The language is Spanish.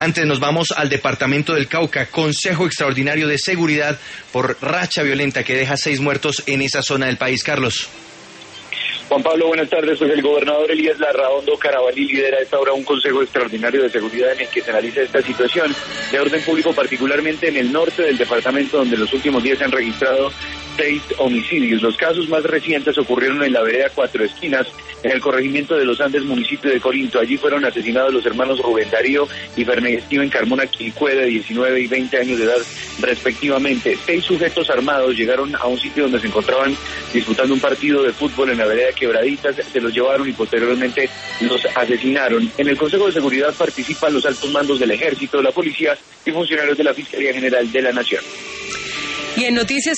Antes nos vamos al departamento del Cauca, Consejo Extraordinario de Seguridad por racha violenta que deja 6 muertos en esa zona del país. Carlos. Juan Pablo, buenas tardes. Pues el gobernador Elías Larraondo Carabalí lidera a esta hora un consejo extraordinario de seguridad en el que se analiza esta situación de orden público, particularmente en el norte del departamento, donde en los últimos días se han registrado 6 homicidios. Los casos más recientes ocurrieron en la vereda Cuatro Esquinas, en el corregimiento de Los Andes, municipio de Corinto. Allí fueron asesinados los hermanos Rubén Darío y Fernando Steven Carmona Quilcue, de 19 y 20 años de edad respectivamente. 6 sujetos armados llegaron a un sitio donde se encontraban disputando un partido de fútbol en la vereda Quebraditas, se los llevaron y posteriormente los asesinaron. En el Consejo de Seguridad participan los altos mandos del Ejército, la Policía y funcionarios de la Fiscalía General de la Nación. Y en noticias